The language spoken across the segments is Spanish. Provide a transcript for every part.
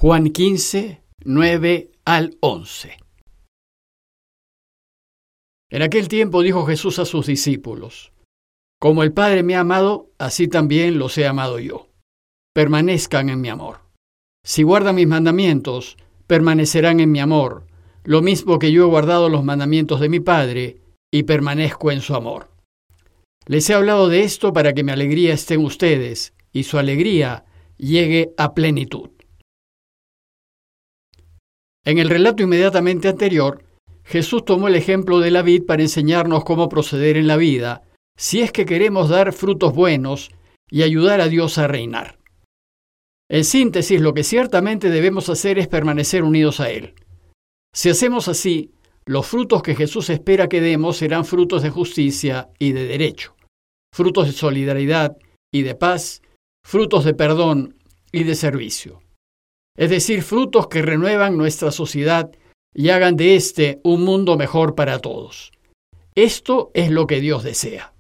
Juan 15, 9 al 11. En aquel tiempo dijo Jesús a sus discípulos: Como el Padre me ha amado, así también los he amado yo. Permanezcan en mi amor. Si guardan mis mandamientos, permanecerán en mi amor, lo mismo que yo he guardado los mandamientos de mi Padre y permanezco en su amor. Les he hablado de esto para que mi alegría esté en ustedes y su alegría llegue a plenitud. En el relato inmediatamente anterior, Jesús tomó el ejemplo de la vid para enseñarnos cómo proceder en la vida si es que queremos dar frutos buenos y ayudar a Dios a reinar. En síntesis, lo que ciertamente debemos hacer es permanecer unidos a Él. Si hacemos así, los frutos que Jesús espera que demos serán frutos de justicia y de derecho, frutos de solidaridad y de paz, frutos de perdón y de servicio. Es decir, frutos que renuevan nuestra sociedad y hagan de éste un mundo mejor para todos. Esto es lo que Dios desea.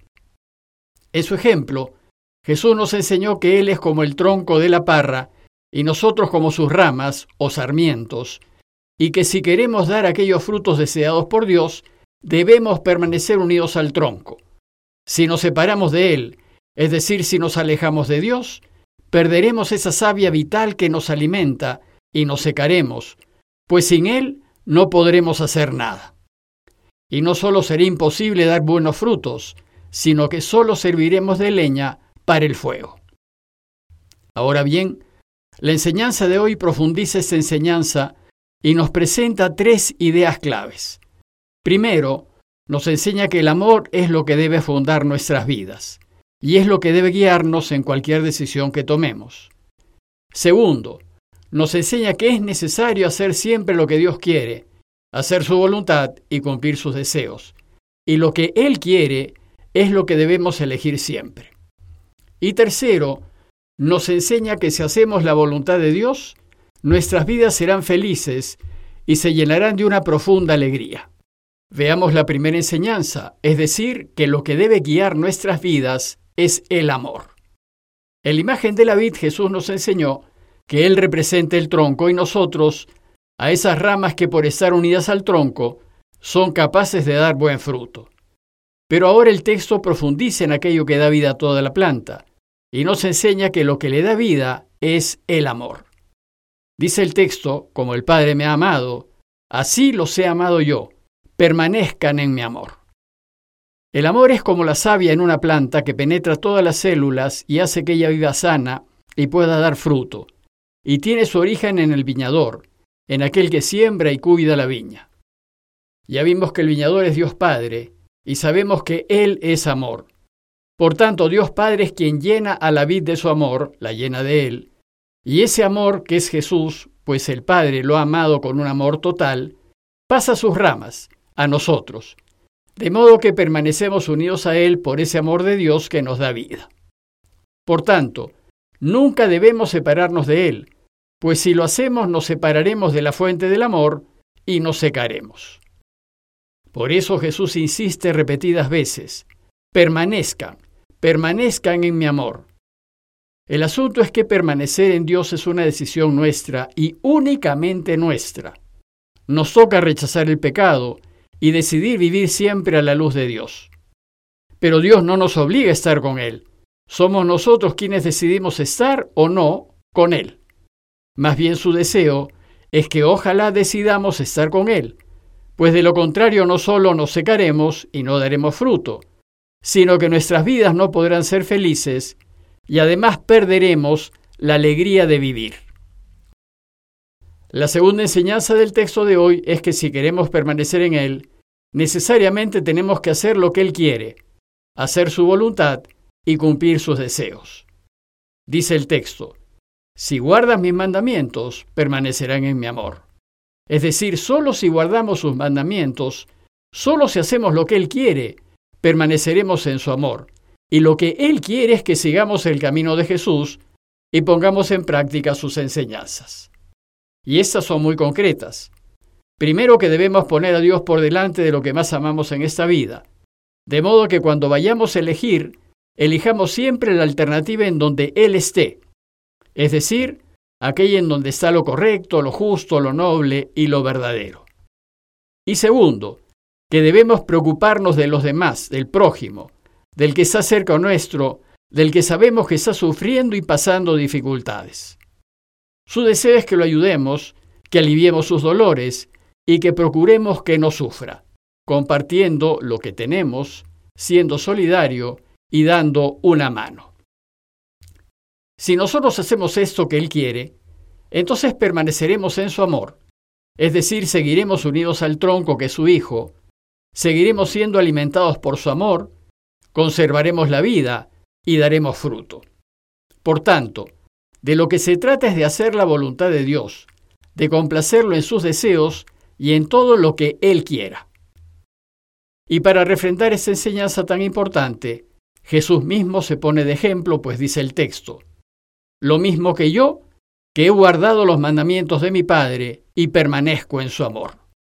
En su ejemplo, Jesús nos enseñó que Él es como el tronco de la parra y nosotros como sus ramas o sarmientos, y que si queremos dar aquellos frutos deseados por Dios, debemos permanecer unidos al tronco. Si nos separamos de Él, es decir, si nos alejamos de Dios, perderemos esa savia vital que nos alimenta y nos secaremos, pues sin Él no podremos hacer nada. Y no solo será imposible dar buenos frutos, sino que solo serviremos de leña para el fuego. Ahora bien, la enseñanza de hoy profundiza esta enseñanza y nos presenta tres ideas claves. Primero, nos enseña que el amor es lo que debe fundar nuestras vidas y es lo que debe guiarnos en cualquier decisión que tomemos. Segundo, nos enseña que es necesario hacer siempre lo que Dios quiere, hacer su voluntad y cumplir sus deseos. Y lo que Él quiere es lo que debemos elegir siempre. Y tercero, nos enseña que si hacemos la voluntad de Dios, nuestras vidas serán felices y se llenarán de una profunda alegría. Veamos la primera enseñanza, es decir, que lo que debe guiar nuestras vidas es el amor. En la imagen de la vid, Jesús nos enseñó que Él representa el tronco y nosotros, a esas ramas que por estar unidas al tronco, son capaces de dar buen fruto. Pero ahora el texto profundiza en aquello que da vida a toda la planta y nos enseña que lo que le da vida es el amor. Dice el texto: como el Padre me ha amado, así los he amado yo, permanezcan en mi amor. El amor es como la savia en una planta que penetra todas las células y hace que ella viva sana y pueda dar fruto, y tiene su origen en el viñador, en aquel que siembra y cuida la viña. Ya vimos que el viñador es Dios Padre, y sabemos que Él es amor. Por tanto, Dios Padre es quien llena a la vid de su amor, la llena de Él, y ese amor que es Jesús, pues el Padre lo ha amado con un amor total, pasa sus ramas, a nosotros, de modo que permanecemos unidos a Él por ese amor de Dios que nos da vida. Por tanto, nunca debemos separarnos de Él, pues si lo hacemos nos separaremos de la fuente del amor y nos secaremos. Por eso Jesús insiste repetidas veces: permanezcan en mi amor. El asunto es que permanecer en Dios es una decisión nuestra y únicamente nuestra. Nos toca rechazar el pecado y decidir vivir siempre a la luz de Dios. Pero Dios no nos obliga a estar con Él. Somos nosotros quienes decidimos estar o no con Él. Más bien su deseo es que ojalá decidamos estar con Él, pues de lo contrario no solo nos secaremos y no daremos fruto, sino que nuestras vidas no podrán ser felices y además perderemos la alegría de vivir. La segunda enseñanza del texto de hoy es que si queremos permanecer en Él, necesariamente tenemos que hacer lo que Él quiere, hacer su voluntad y cumplir sus deseos. Dice el texto: si guardas mis mandamientos, permanecerán en mi amor. Es decir, solo si guardamos sus mandamientos, solo si hacemos lo que Él quiere, permaneceremos en su amor. Y lo que Él quiere es que sigamos el camino de Jesús y pongamos en práctica sus enseñanzas. Y estas son muy concretas. Primero, que debemos poner a Dios por delante de lo que más amamos en esta vida, de modo que cuando vayamos a elegir, elijamos siempre la alternativa en donde Él esté, es decir, aquella en donde está lo correcto, lo justo, lo noble y lo verdadero. Y segundo, que debemos preocuparnos de los demás, del prójimo, del que está cerca nuestro, del que sabemos que está sufriendo y pasando dificultades. Su deseo es que lo ayudemos, que aliviemos sus dolores y que procuremos que no sufra, compartiendo lo que tenemos, siendo solidario y dando una mano. Si nosotros hacemos esto que Él quiere, entonces permaneceremos en su amor, es decir, seguiremos unidos al tronco que es su Hijo, seguiremos siendo alimentados por su amor, conservaremos la vida y daremos fruto. Por tanto, de lo que se trata es de hacer la voluntad de Dios, de complacerlo en sus deseos y en todo lo que Él quiera. Y para refrendar esta enseñanza tan importante, Jesús mismo se pone de ejemplo, pues dice el texto: lo mismo que yo, que he guardado los mandamientos de mi Padre y permanezco en su amor.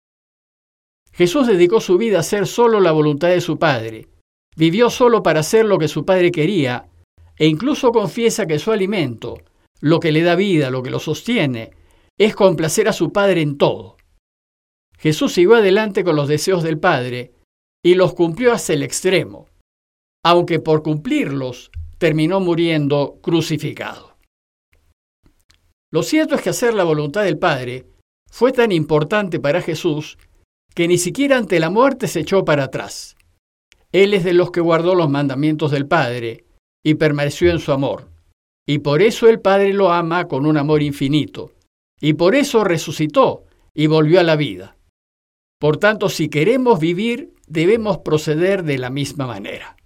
Jesús dedicó su vida a hacer solo la voluntad de su Padre, vivió solo para hacer lo que su Padre quería, e incluso confiesa que su alimento, lo que le da vida, lo que lo sostiene, es complacer a su Padre en todo. Jesús siguió adelante con los deseos del Padre y los cumplió hasta el extremo, aunque por cumplirlos terminó muriendo crucificado. Lo cierto es que hacer la voluntad del Padre fue tan importante para Jesús que ni siquiera ante la muerte se echó para atrás. Él es de los que guardó los mandamientos del Padre y permaneció en su amor, y por eso el Padre lo ama con un amor infinito, y por eso resucitó y volvió a la vida. Por tanto, si queremos vivir, debemos proceder de la misma manera.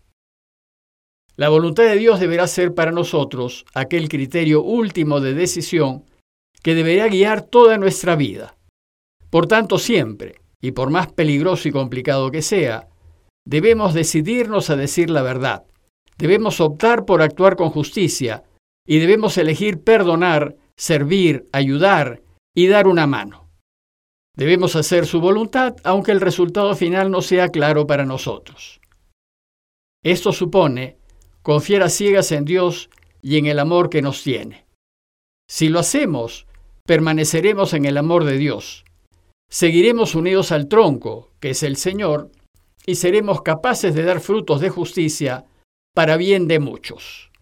La voluntad de Dios deberá ser para nosotros aquel criterio último de decisión que deberá guiar toda nuestra vida. Por tanto, siempre, y por más peligroso y complicado que sea, debemos decidirnos a decir la verdad, debemos optar por actuar con justicia y debemos elegir perdonar, servir, ayudar y dar una mano. Debemos hacer su voluntad aunque el resultado final no sea claro para nosotros. Esto supone confiar a ciegas en Dios y en el amor que nos tiene. Si lo hacemos, permaneceremos en el amor de Dios. Seguiremos unidos al tronco, que es el Señor, y seremos capaces de dar frutos de justicia para bien de muchos.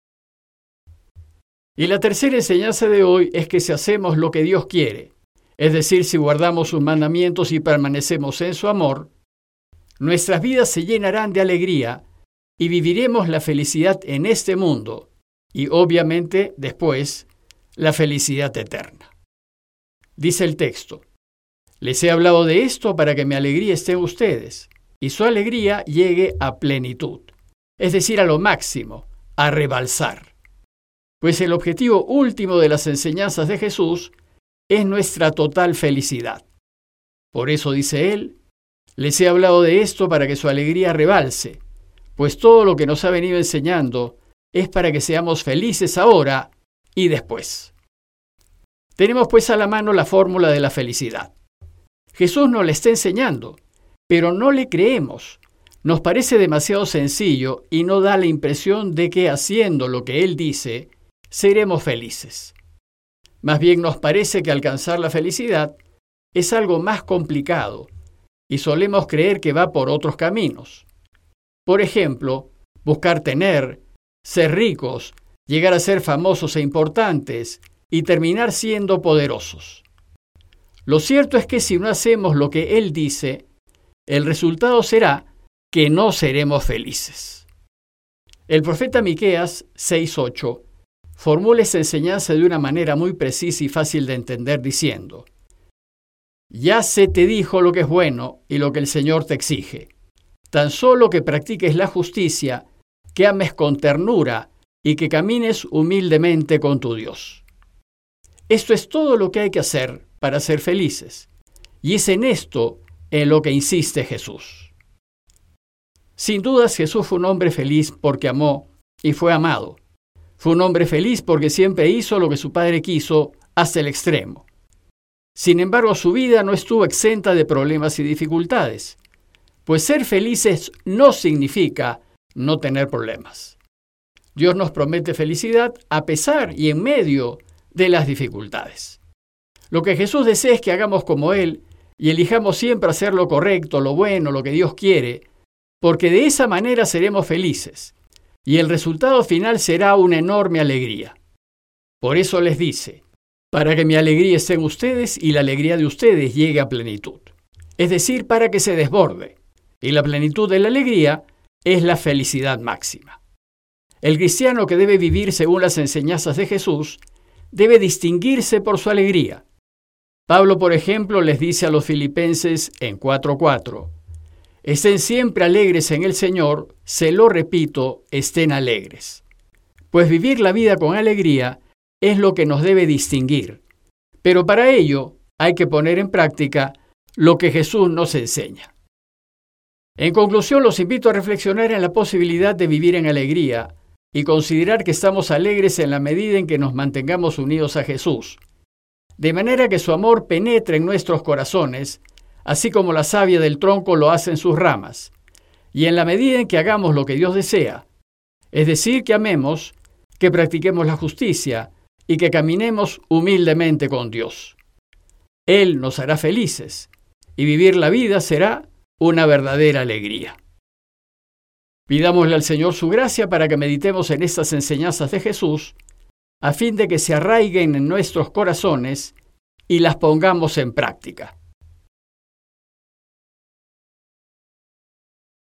Y la tercera enseñanza de hoy es que si hacemos lo que Dios quiere, es decir, si guardamos sus mandamientos y permanecemos en su amor, nuestras vidas se llenarán de alegría y viviremos la felicidad en este mundo y, obviamente, después, la felicidad eterna. Dice el texto: les he hablado de esto para que mi alegría esté en ustedes y su alegría llegue a plenitud, es decir, a lo máximo, a rebalsar. Pues el objetivo último de las enseñanzas de Jesús es nuestra total felicidad. Por eso dice él: les he hablado de esto para que su alegría rebalse, pues todo lo que nos ha venido enseñando es para que seamos felices ahora y después. Tenemos pues a la mano la fórmula de la felicidad. Jesús nos la está enseñando, pero no le creemos. Nos parece demasiado sencillo y no da la impresión de que haciendo lo que Él dice, seremos felices. Más bien nos parece que alcanzar la felicidad es algo más complicado y solemos creer que va por otros caminos. Por ejemplo, buscar tener, ser ricos, llegar a ser famosos e importantes y terminar siendo poderosos. Lo cierto es que si no hacemos lo que Él dice, el resultado será que no seremos felices. El profeta Miqueas 6:8 formula esta enseñanza de una manera muy precisa y fácil de entender diciendo: ya se te dijo lo que es bueno y lo que el Señor te exige, tan solo que practiques la justicia, que ames con ternura y que camines humildemente con tu Dios. Esto es todo lo que hay que hacer para ser felices, y es en esto en lo que insiste Jesús. Sin dudas, Jesús fue un hombre feliz porque amó y fue amado. Fue un hombre feliz porque siempre hizo lo que su Padre quiso hasta el extremo. Sin embargo, su vida no estuvo exenta de problemas y dificultades, pues ser felices no significa no tener problemas. Dios nos promete felicidad a pesar y en medio de las dificultades. Lo que Jesús desea es que hagamos como Él y elijamos siempre hacer lo correcto, lo bueno, lo que Dios quiere, porque de esa manera seremos felices y el resultado final será una enorme alegría. Por eso les dice, para que mi alegría esté en ustedes y la alegría de ustedes llegue a plenitud. Es decir, para que se desborde. Y la plenitud de la alegría es la felicidad máxima. El cristiano que debe vivir según las enseñanzas de Jesús debe distinguirse por su alegría. Pablo, por ejemplo, les dice a los filipenses en 4:4, estén siempre alegres en el Señor, se lo repito, estén alegres. Pues vivir la vida con alegría es lo que nos debe distinguir, pero para ello hay que poner en práctica lo que Jesús nos enseña. En conclusión, los invito a reflexionar en la posibilidad de vivir en alegría y considerar que estamos alegres en la medida en que nos mantengamos unidos a Jesús, de manera que su amor penetre en nuestros corazones, así como la savia del tronco lo hace en sus ramas, y en la medida en que hagamos lo que Dios desea, es decir, que amemos, que practiquemos la justicia y que caminemos humildemente con Dios. Él nos hará felices y vivir la vida será una verdadera alegría. Pidámosle al Señor su gracia para que meditemos en estas enseñanzas de Jesús, a fin de que se arraiguen en nuestros corazones y las pongamos en práctica.